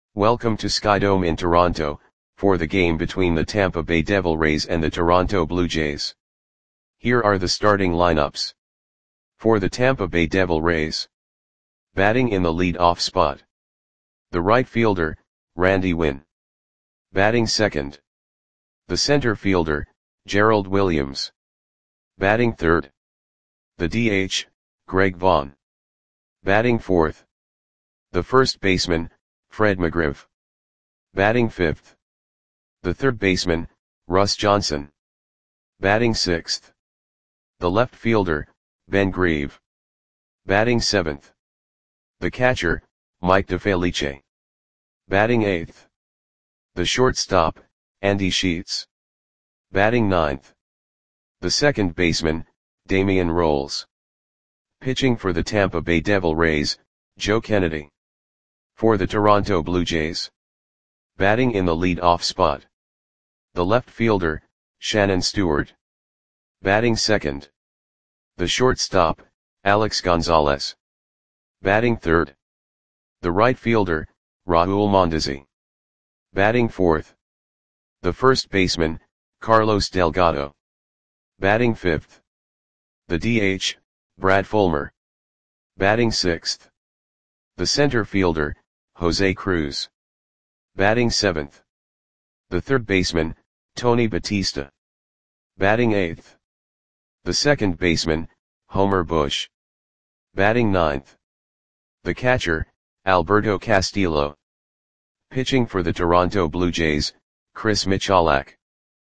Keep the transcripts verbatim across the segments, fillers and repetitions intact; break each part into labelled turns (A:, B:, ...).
A: Welcome to Skydome in Toronto, for the game between the Tampa Bay Devil Rays and the Toronto Blue Jays. Here are the starting lineups. For the Tampa Bay Devil Rays. Batting in the lead-off spot. The right fielder, Randy Winn. Batting second. The center fielder, Gerald Williams. Batting third. The D H, Greg Vaughn. Batting fourth. The first baseman, Fred McGriff. Batting fifth. The third baseman, Russ Johnson. Batting sixth. The left fielder, Ben Grieve. Batting seventh. The catcher, Mike DeFelice. Batting eighth. The shortstop, Andy Sheets. Batting ninth. The second baseman, Damian Rolls. Pitching for the Tampa Bay Devil Rays, Joe Kennedy. For the Toronto Blue Jays. Batting in the lead-off spot. The left fielder, Shannon Stewart. Batting second. The shortstop, Alex Gonzalez. Batting third. The right fielder, Raul Mondesi. Batting fourth. The first baseman, Carlos Delgado. Batting fifth. The D H, Brad Fulmer. Batting sixth. The center fielder, Jose Cruz. Batting seventh. The third baseman, Tony Batista. Batting eighth. The second baseman, Homer Bush. Batting ninth. The catcher, Alberto Castillo. Pitching for the Toronto Blue Jays, Chris Michalak.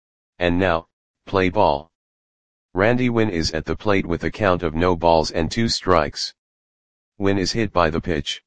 A: And now, play ball. Randy Winn is at the plate with a count of no balls and two strikes. Winn is hit by the pitch.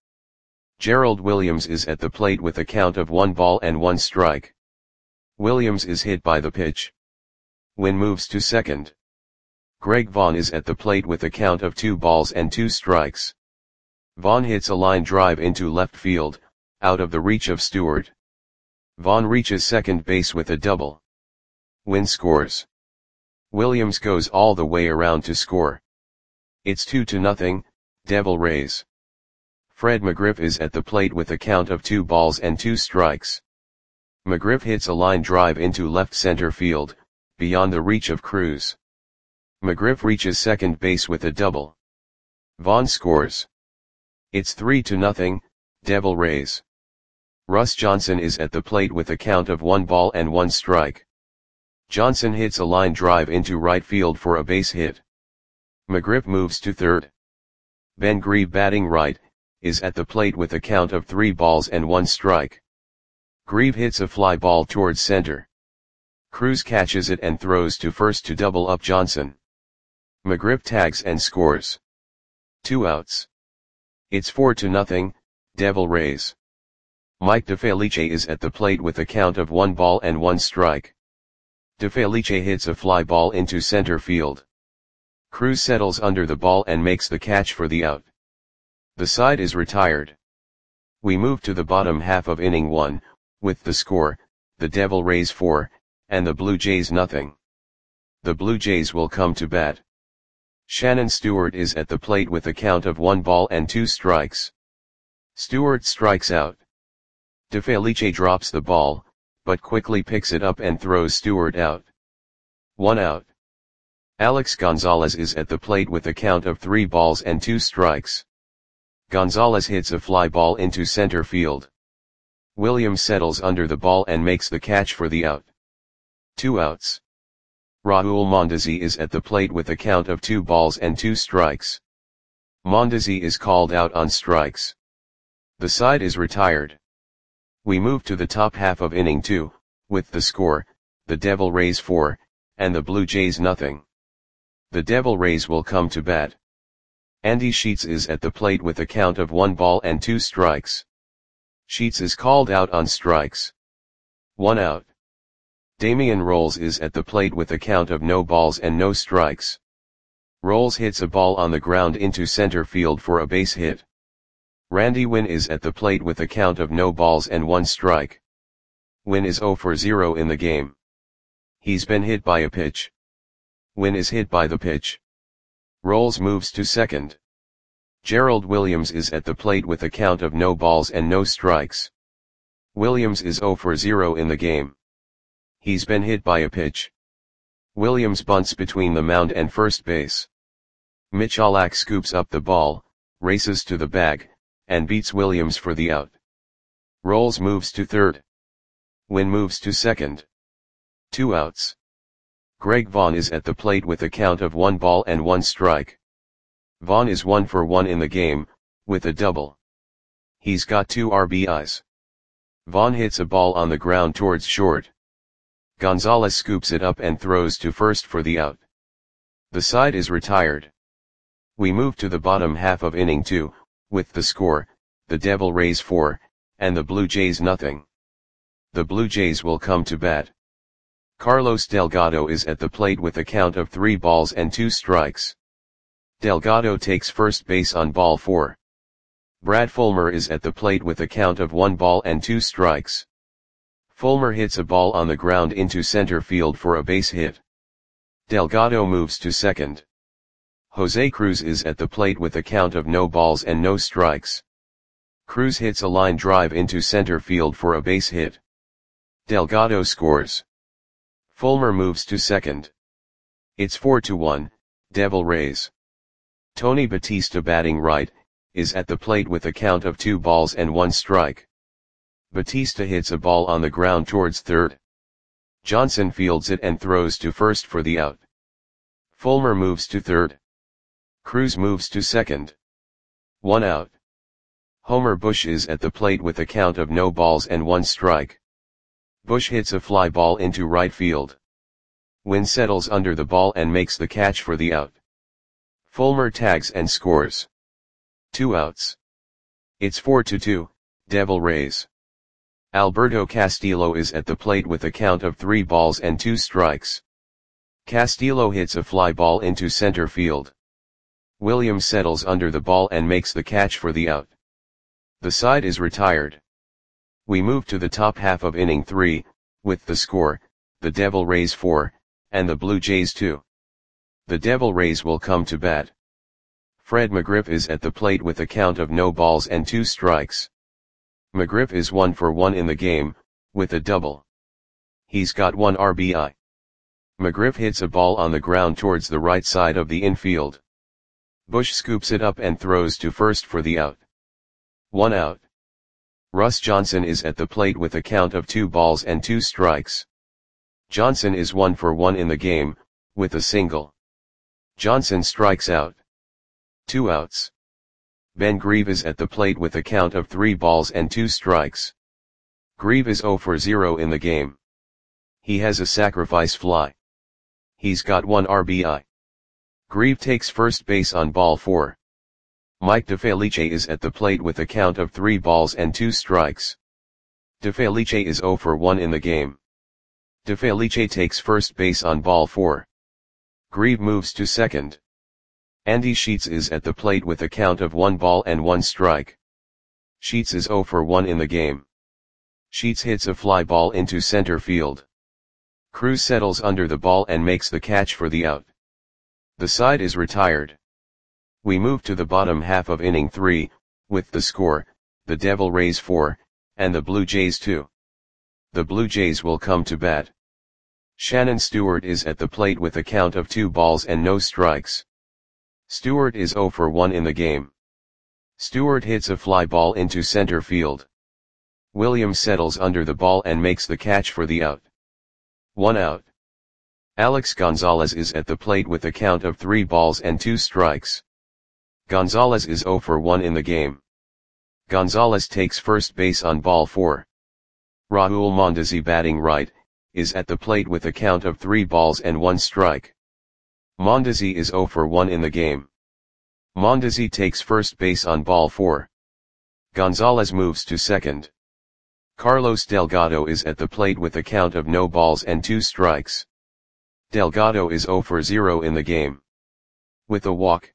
A: Gerald Williams is at the plate with a count of one ball and one strike. Williams is hit by the pitch. Winn moves to second. Greg Vaughn is at the plate with a count of two balls and two strikes. Vaughn hits a line drive into left field, out of the reach of Stewart. Vaughn reaches second base with a double. Winn scores. Williams goes all the way around to score. It's two to nothing, Devil Rays. Fred McGriff is at the plate with a count of two balls and two strikes. McGriff hits a line drive into left center field, beyond the reach of Cruz. McGriff reaches second base with a double. Vaughn scores. It's three to nothing, Devil Rays. Russ Johnson is at the plate with a count of one ball and one strike. Johnson hits a line drive into right field for a base hit. McGriff moves to third. Ben Grieve, batting right, is at the plate with a count of three balls and one strike. Grieve hits a fly ball towards center. Cruz catches it and throws to first to double up Johnson. McGriff tags and scores. Two outs. It's four to nothing, Devil Rays. Mike DeFelice is at the plate with a count of one ball and one strike. DeFelice hits a fly ball into center field. Cruz settles under the ball and makes the catch for the out. The side is retired. We move to the bottom half of inning one, with the score, the Devil Rays four, and the Blue Jays nothing. The Blue Jays will come to bat. Shannon Stewart is at the plate with a count of one ball and two strikes. Stewart strikes out. DeFelice drops the ball, but quickly picks it up and throws Stewart out. One out. Alex Gonzalez is at the plate with a count of three balls and two strikes. Gonzalez hits a fly ball into center field. Williams settles under the ball and makes the catch for the out. Two outs. Raul Mondesi is at the plate with a count of two balls and two strikes. Mondesi is called out on strikes. The side is retired. We move to the top half of inning two, with the score, the Devil Rays four, and the Blue Jays nothing. The Devil Rays will come to bat. Andy Sheets is at the plate with a count of one ball and two strikes. Sheets is called out on strikes. One out. Damian Rolls is at the plate with a count of no balls and no strikes. Rolls hits a ball on the ground into center field for a base hit. Randy Winn is at the plate with a count of no balls and one strike. Winn is zero for zero in the game. He's been hit by a pitch. Winn is hit by the pitch. Rolls moves to second. Gerald Williams is at the plate with a count of no balls and no strikes. Williams is zero for zero in the game. He's been hit by a pitch. Williams bunts between the mound and first base. Michalak scoops up the ball, races to the bag, and beats Williams for the out. Rolls moves to third. Wynn moves to second. Two outs. Greg Vaughn is at the plate with a count of one ball and one strike. Vaughn is one for one in the game, with a double. He's got two R B Is. Vaughn hits a ball on the ground towards short. Gonzalez scoops it up and throws to first for the out. The side is retired. We move to the bottom half of inning two, with the score, the Devil Rays four, and the Blue Jays nothing. The Blue Jays will come to bat. Carlos Delgado is at the plate with a count of three balls and two strikes. Delgado takes first base on ball four. Brad Fulmer is at the plate with a count of one ball and two strikes. Fulmer hits a ball on the ground into center field for a base hit. Delgado moves to second. Jose Cruz is at the plate with a count of no balls and no strikes. Cruz hits a line drive into center field for a base hit. Delgado scores. Fulmer moves to second. It's four to one, Devil Rays. Tony Batista, batting right, is at the plate with a count of two balls and one strike. Batista hits a ball on the ground towards third. Johnson fields it and throws to first for the out. Fulmer moves to third. Cruz moves to second. One out. Homer Bush is at the plate with a count of no balls and one strike. Bush hits a fly ball into right field. Wynn settles under the ball and makes the catch for the out. Fulmer tags and scores. Two outs. It's four to two, Devil Rays. Alberto Castillo is at the plate with a count of three balls and two strikes. Castillo hits a fly ball into center field. Williams settles under the ball and makes the catch for the out. The side is retired. We move to the top half of inning three, with the score, the Devil Rays four, and the Blue Jays two. The Devil Rays will come to bat. Fred McGriff is at the plate with a count of no balls and two strikes. McGriff is one for one in the game, with a double. He's got one R B I. McGriff hits a ball on the ground towards the right side of the infield. Bush scoops it up and throws to first for the out. One out. Russ Johnson is at the plate with a count of two balls and two strikes. Johnson is one for one in the game, with a single. Johnson strikes out. Two outs. Ben Grieve is at the plate with a count of three balls and two strikes. Grieve is zero for zero in the game. He has a sacrifice fly. He's got one R B I. Grieve takes first base on ball four. Mike DeFelice is at the plate with a count of three balls and two strikes. DeFelice is zero for one in the game. DeFelice takes first base on ball four. Grieve moves to second. Andy Sheets is at the plate with a count of one ball and one strike. Sheets is zero for one in the game. Sheets hits a fly ball into center field. Cruz settles under the ball and makes the catch for the out. The side is retired. We move to the bottom half of inning three, with the score, the Devil Rays four, and the Blue Jays two. The Blue Jays will come to bat. Shannon Stewart is at the plate with a count of two balls and no strikes. Stewart is zero for one in the game. Stewart hits a fly ball into center field. Williams settles under the ball and makes the catch for the out. One out. Alex Gonzalez is at the plate with a count of three balls and two strikes. Gonzalez is zero for one in the game. Gonzalez takes first base on ball four. Raul Mondesi, batting right, is at the plate with a count of three balls and one strike. Mondesi is zero for one in the game. Mondesi takes first base on ball four. Gonzalez moves to second. Carlos Delgado is at the plate with a count of no balls and two strikes. Delgado is zero for zero in the game. With a walk.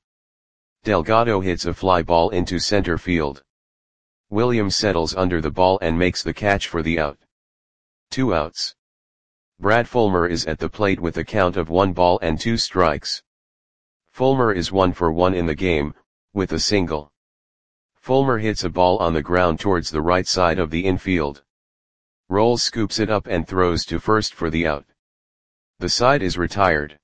A: Delgado hits a fly ball into center field. Williams settles under the ball and makes the catch for the out. Two outs. Brad Fulmer is at the plate with a count of one ball and two strikes. Fulmer is one for one in the game, with a single. Fulmer hits a ball on the ground towards the right side of the infield. Rolls scoops it up and throws to first for the out. The side is retired.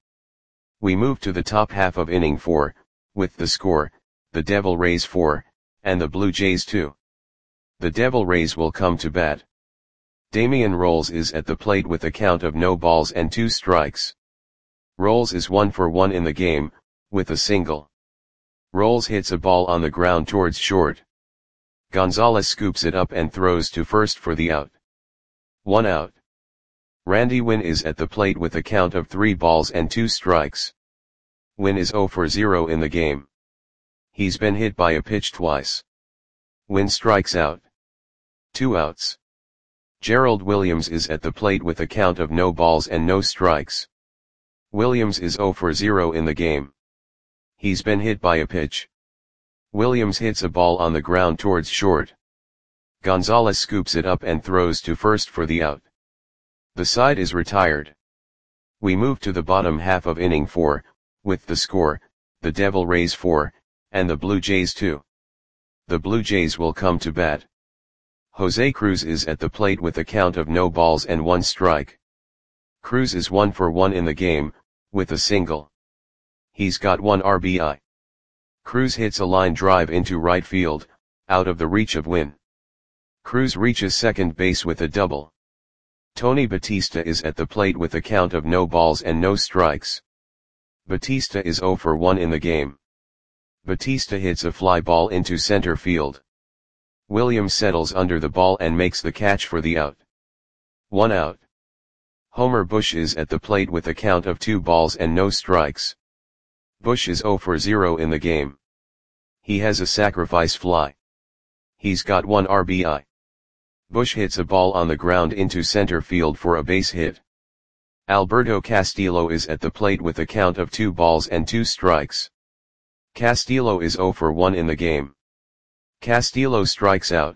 A: We move to the top half of inning four, with the score, the Devil Rays four, and the Blue Jays two. The Devil Rays will come to bat. Damian Rolls is at the plate with a count of no balls and two strikes. Rolls is one for one in the game, with a single. Rolls hits a ball on the ground towards short. Gonzalez scoops it up and throws to first for the out. One out. Randy Winn is at the plate with a count of three balls and two strikes. Winn is zero for zero in the game. He's been hit by a pitch twice. Winn strikes out. Two outs. Gerald Williams is at the plate with a count of no balls and no strikes. Williams is zero for zero in the game. He's been hit by a pitch. Williams hits a ball on the ground towards short. Gonzalez scoops it up and throws to first for the out. The side is retired. We move to the bottom half of inning four, with the score, the Devil Rays four, and the Blue Jays two. The Blue Jays will come to bat. Jose Cruz is at the plate with a count of no balls and one strike. Cruz is one for one in the game, with a single. He's got one R B I. Cruz hits a line drive into right field, out of the reach of Winn. Cruz reaches second base with a double. Tony Batista is at the plate with a count of no balls and no strikes. Batista is zero for one in the game. Batista hits a fly ball into center field. Williams settles under the ball and makes the catch for the out. One out. Homer Bush is at the plate with a count of two balls and no strikes. Bush is zero for zero in the game. He has a sacrifice fly. He's got one R B I. Bush hits a ball on the ground into center field for a base hit. Alberto Castillo is at the plate with a count of two balls and two strikes. Castillo is zero for one in the game. Castillo strikes out.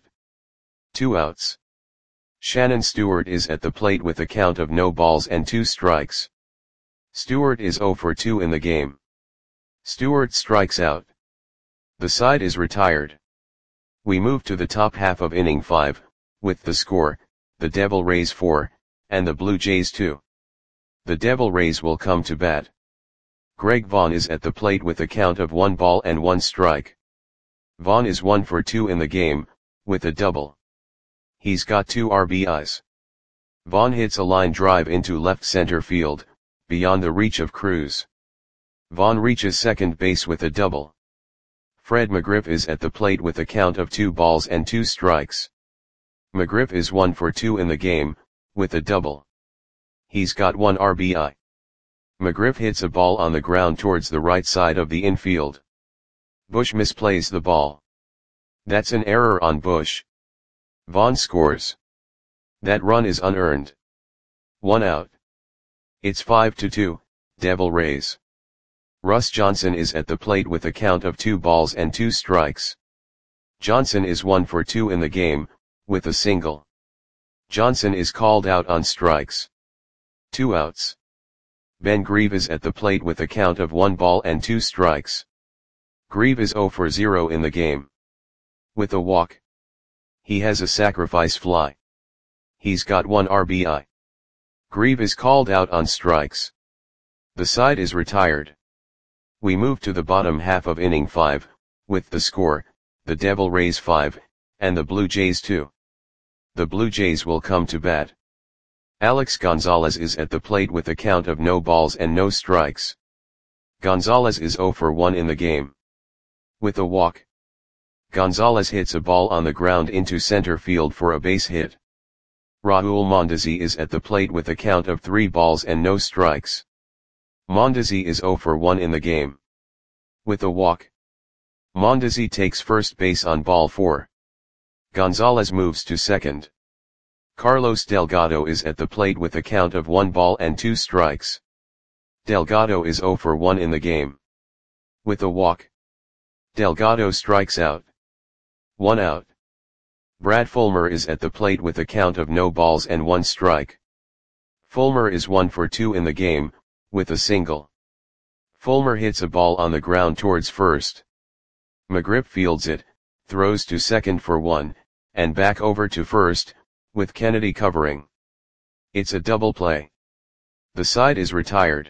A: Two outs. Shannon Stewart is at the plate with a count of no balls and two strikes. Stewart is zero for two in the game. Stewart strikes out. The side is retired. We move to the top half of inning five, with the score, the Devil Rays four, and the Blue Jays two. The Devil Rays will come to bat. Greg Vaughn is at the plate with a count of one ball and one strike. Vaughn is one for two in the game, with a double. He's got two R B Is. Vaughn hits a line drive into left center field, beyond the reach of Cruz. Vaughn reaches second base with a double. Fred McGriff is at the plate with a count of two balls and two strikes. McGriff is one for two in the game, with a double. He's got one R B I. McGriff hits a ball on the ground towards the right side of the infield. Bush misplays the ball. That's an error on Bush. Vaughn scores. That run is unearned. One out. It's five to two, Devil Rays. Russ Johnson is at the plate with a count of two balls and two strikes. Johnson is one for two in the game, with a single. Johnson is called out on strikes. Two outs. Ben Grieve is at the plate with a count of one ball and two strikes. Grieve is zero for zero in the game. With a walk. He has a sacrifice fly. He's got one R B I. Grieve is called out on strikes. The side is retired. We move to the bottom half of inning five, with the score, the Devil Rays five, and the Blue Jays two. The Blue Jays will come to bat. Alex Gonzalez is at the plate with a count of no balls and no strikes. Gonzalez is zero for one in the game. With a walk. Gonzalez hits a ball on the ground into center field for a base hit. Raul Mondesi is at the plate with a count of three balls and no strikes. Mondesi is zero for one in the game. With a walk. Mondesi takes first base on ball four. Gonzalez moves to second. Carlos Delgado is at the plate with a count of one ball and two strikes. Delgado is zero for one in the game. With a walk. Delgado strikes out. One out. Brad Fulmer is at the plate with a count of no balls and one strike. Fulmer is one for two in the game, with a single. Fulmer hits a ball on the ground towards first. McGriff fields it, throws to second for one, and back over to first, with Kennedy covering. It's a double play. The side is retired.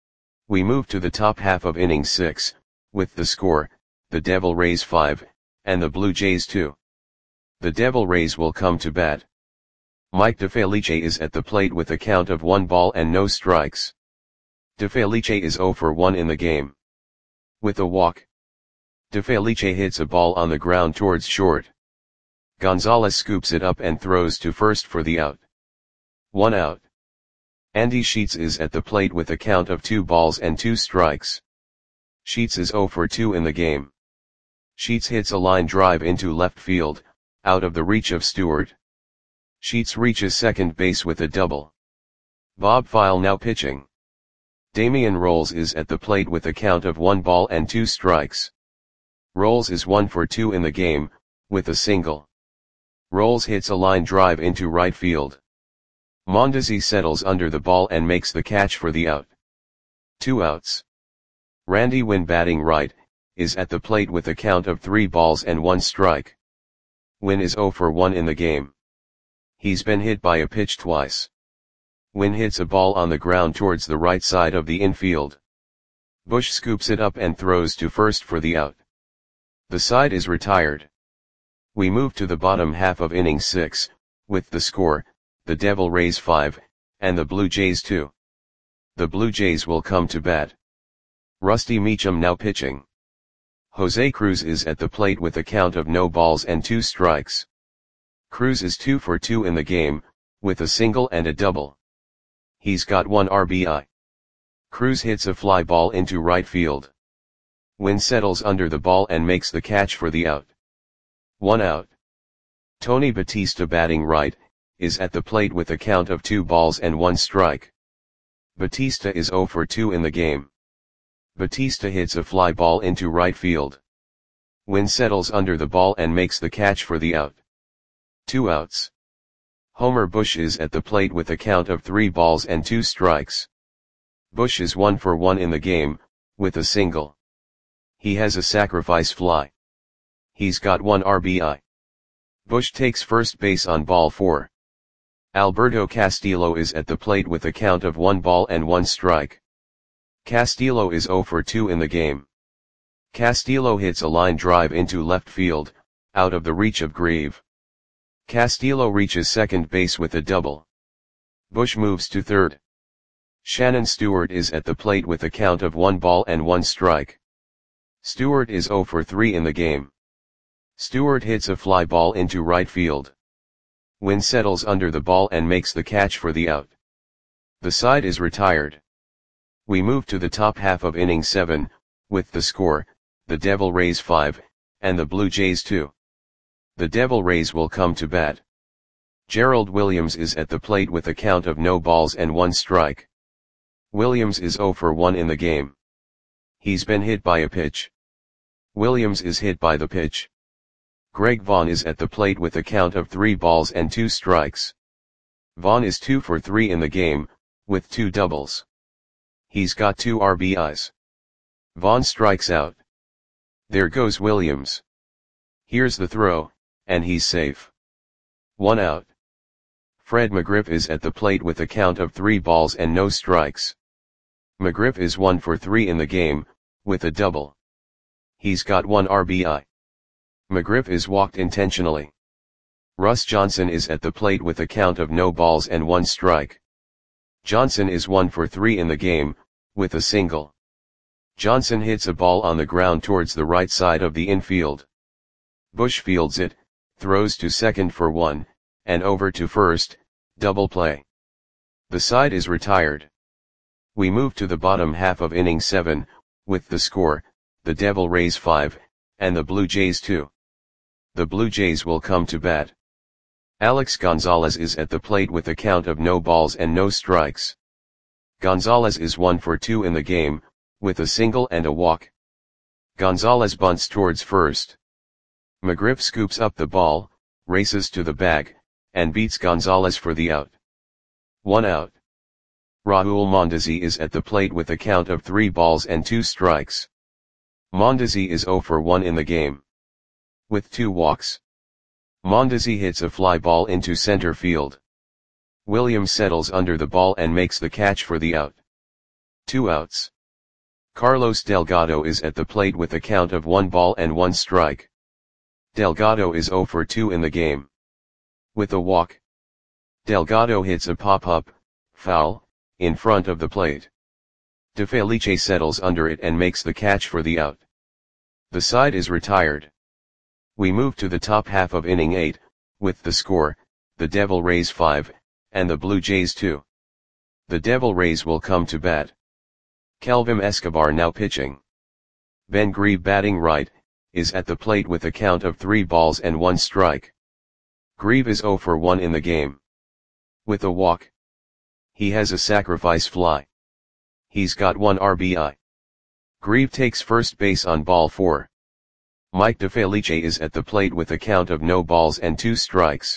A: We move to the top half of inning six, with the score, the Devil Rays five, and the Blue Jays two. The Devil Rays will come to bat. Mike DeFelice is at the plate with a count of one ball and no strikes. DeFelice is zero for one in the game. With a walk, DeFelice hits a ball on the ground towards short. Gonzalez scoops it up and throws to first for the out. One out. Andy Sheets is at the plate with a count of two balls and two strikes. Sheets is zero for two in the game. Sheets hits a line drive into left field, out of the reach of Stewart. Sheets reaches second base with a double. Bob File now pitching. Damian Rolls is at the plate with a count of one ball and two strikes. Rolls is one for two in the game, with a single. Rolls hits a line drive into right field. Mondesi settles under the ball and makes the catch for the out. Two outs. Randy Winn, batting right, is at the plate with a count of three balls and one strike. Winn is zero for one in the game. He's been hit by a pitch twice. Winn hits a ball on the ground towards the right side of the infield. Bush scoops it up and throws to first for the out. The side is retired. We move to the bottom half of inning six, with the score, the Devil Rays five, and the Blue Jays two. The Blue Jays will come to bat. Rusty Meacham now pitching. Jose Cruz is at the plate with a count of no balls and two strikes. Cruz is two for two in the game, with a single and a double. He's got one R B I. Cruz hits a fly ball into right field. Winn settles under the ball and makes the catch for the out. One out. Tony Batista, batting right, is at the plate with a count of two balls and one strike. Batista is zero for two in the game. Batista hits a fly ball into right field. Winn settles under the ball and makes the catch for the out. Two outs. Homer Bush is at the plate with a count of three balls and two strikes. Bush is one for one in the game, with a single. He has a sacrifice fly. He's got one R B I. Bush takes first base on ball four. Alberto Castillo is at the plate with a count of one ball and one strike. Castillo is zero for two in the game. Castillo hits a line drive into left field, out of the reach of Grieve. Castillo reaches second base with a double. Bush moves to third. Shannon Stewart is at the plate with a count of one ball and one strike. Stewart is zero for three in the game. Stewart hits a fly ball into right field. Winn settles under the ball and makes the catch for the out. The side is retired. We move to the top half of inning seven, with the score, the Devil Rays five, and the Blue Jays two. The Devil Rays will come to bat. Gerald Williams is at the plate with a count of no balls and one strike. Williams is zero for one in the game. He's been hit by a pitch. Williams is hit by the pitch. Greg Vaughn is at the plate with a count of three balls and two strikes. Vaughn is two for three in the game, with two doubles. He's got two R B Is. Vaughn strikes out. There goes Williams. Here's the throw, and he's safe. One out. Fred McGriff is at the plate with a count of three balls and no strikes. McGriff is one for three in the game, with a double. He's got one R B I. McGriff is walked intentionally. Russ Johnson is at the plate with a count of no balls and one strike. Johnson is one for three in the game, with a single. Johnson hits a ball on the ground towards the right side of the infield. Bush fields it, throws to second for one, and over to first, double play. The side is retired. We move to the bottom half of inning seven, with the score, the Devil Rays five, and the Blue Jays two. The Blue Jays will come to bat. Alex Gonzalez is at the plate with a count of no balls and no strikes. Gonzalez is one for two in the game, with a single and a walk. Gonzalez bunts towards first. McGriff scoops up the ball, races to the bag, and beats Gonzalez for the out. One out. Raul Mondesi is at the plate with a count of three balls and two strikes. Mondesi is zero for one in the game. With two walks. Mondesi hits a fly ball into center field. Williams settles under the ball and makes the catch for the out. Two outs. Carlos Delgado is at the plate with a count of one ball and one strike. Delgado is zero for two in the game. With a walk, Delgado hits a pop-up, foul, in front of the plate. De Felice settles under it and makes the catch for the out. The side is retired. We move to the top half of inning eight, with the score, the Devil Rays five, and the Blue Jays two. The Devil Rays will come to bat. Kelvin Escobar now pitching. Ben Grieve batting right, is at the plate with a count of three balls and one strike. Grieve is zero for one in the game. With a walk, he has a sacrifice fly. He's got one R B I. Grieve takes first base on ball four. Mike De Felice is at the plate with a count of no balls and two strikes.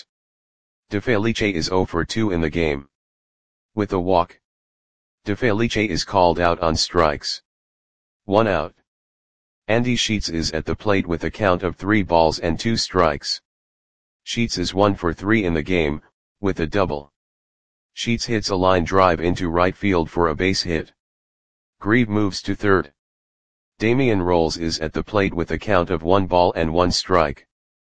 A: De Felice is zero for two in the game. With a walk, De Felice is called out on strikes. One out. Andy Sheets is at the plate with a count of three balls and two strikes. Sheets is one for three in the game, with a double. Sheets hits a line drive into right field for a base hit. Grieve moves to third. Damian Rolls is at the plate with a count of one ball and one strike.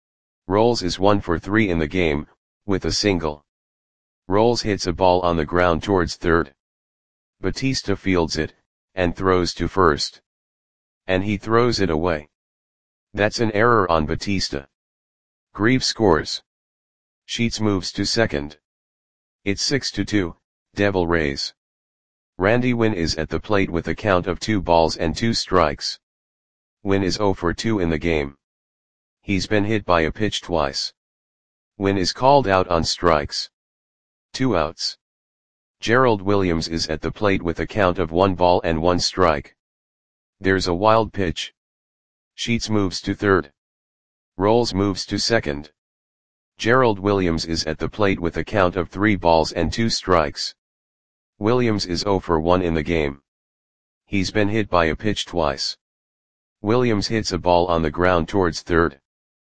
A: Rolls is one for three in the game, with a single. Rolls hits a ball on the ground towards third. Batista fields it, and throws to first. And he throws it away. That's an error on Batista. Grieve scores. Sheets moves to second. It's six to two, Devil Rays. Randy Winn is at the plate with a count of two balls and two strikes. Winn is zero for two in the game. He's been hit by a pitch twice. Winn is called out on strikes. Two outs. Gerald Williams is at the plate with a count of one ball and one strike. There's a wild pitch. Sheets moves to third. Rolls moves to second. Gerald Williams is at the plate with a count of three balls and two strikes. Williams is zero for one in the game. He's been hit by a pitch twice. Williams hits a ball on the ground towards third.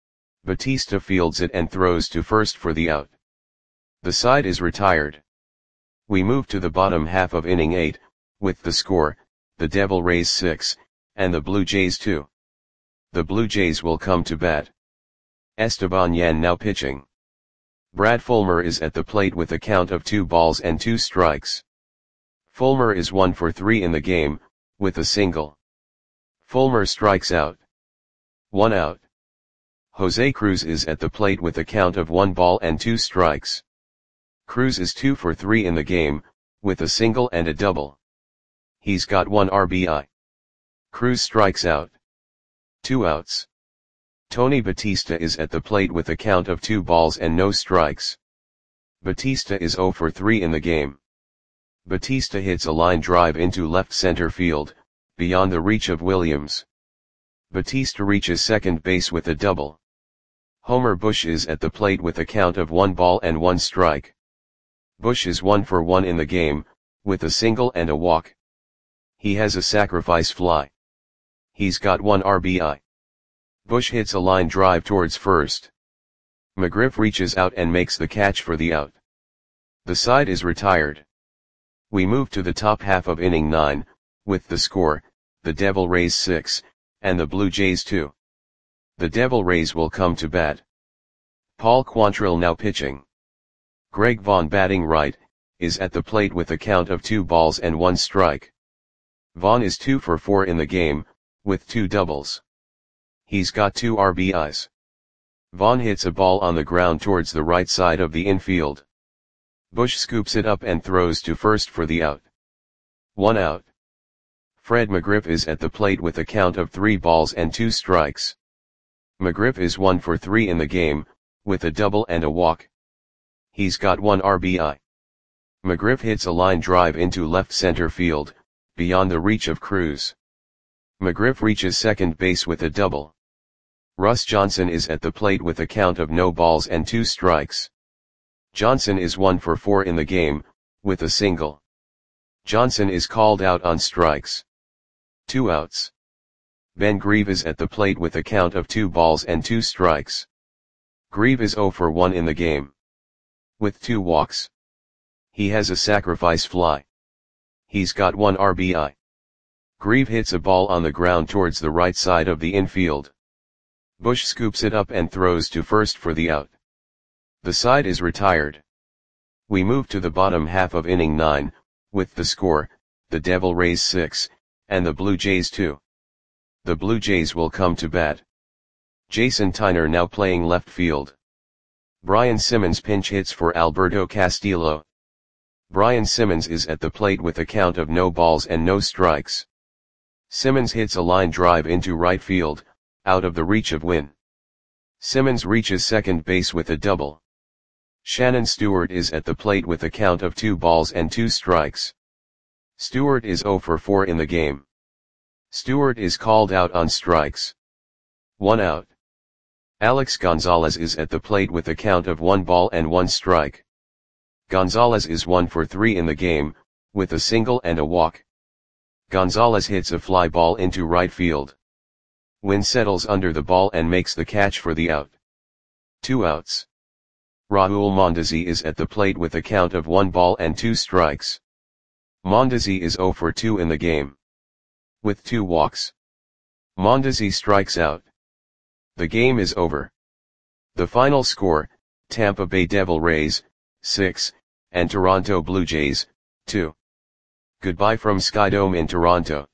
A: Batista fields it and throws to first for the out. The side is retired. We move to the bottom half of inning eight, with the score, the Devil Rays six, and the Blue Jays two. The Blue Jays will come to bat. Esteban Yan now pitching. Brad Fulmer is at the plate with a count of two balls and two strikes. Fulmer is one for three in the game, with a single. Fulmer strikes out. One out. Jose Cruz is at the plate with a count of one ball and two strikes. Cruz is two for three in the game, with a single and a double. He's got one R B I. Cruz strikes out. Two outs. Tony Batista is at the plate with a count of two balls and no strikes. Batista is zero for three in the game. Batista hits a line drive into left center field, beyond the reach of Williams. Batista reaches second base with a double. Homer Bush is at the plate with a count of one ball and one strike. Bush is one for one in the game, with a single and a walk. He has a sacrifice fly. He's got one R B I. Bush hits a line drive towards first. McGriff reaches out and makes the catch for the out. The side is retired. We move to the top half of inning nine, with the score, the Devil Rays six, and the Blue Jays two. The Devil Rays will come to bat. Paul Quantrill now pitching. Greg Vaughn batting right, is at the plate with a count of two balls and one strike. Vaughn is two for four in the game, with two doubles. He's got two R B Is. Vaughn hits a ball on the ground towards the right side of the infield. Bush scoops it up and throws to first for the out. One out. Fred McGriff is at the plate with a count of three balls and two strikes. McGriff is one for three in the game, with a double and a walk. He's got one R B I. McGriff hits a line drive into left center field, beyond the reach of Cruz. McGriff reaches second base with a double. Russ Johnson is at the plate with a count of no balls and two strikes. Johnson is one for four in the game, with a single. Johnson is called out on strikes. Two outs. Ben Grieve is at the plate with a count of two balls and two strikes. Grieve is zero for one in the game. With two walks. He has a sacrifice fly. He's got one R B I. Grieve hits a ball on the ground towards the right side of the infield. Bush scoops it up and throws to first for the out. The side is retired. We move to the bottom half of inning nine, with the score, the Devil Rays six, and the Blue Jays two. The Blue Jays will come to bat. Jason Tyner now playing left field. Brian Simmons pinch hits for Alberto Castillo. Brian Simmons is at the plate with a count of no balls and no strikes. Simmons hits a line drive into right field, out of the reach of Wynn. Simmons reaches second base with a double. Shannon Stewart is at the plate with a count of two balls and two strikes. Stewart is zero for four in the game. Stewart is called out on strikes. One out. Alex Gonzalez is at the plate with a count of one ball and one strike. Gonzalez is one for three in the game, with a single and a walk. Gonzalez hits a fly ball into right field. Wynn settles under the ball and makes the catch for the out. Two outs. Raul Mondesi is at the plate with a count of one ball and two strikes. Mondesi is zero for two in the game. With two walks. Mondesi strikes out. The game is over. The final score, Tampa Bay Devil Rays, six, and Toronto Blue Jays, two. Goodbye from Skydome in Toronto.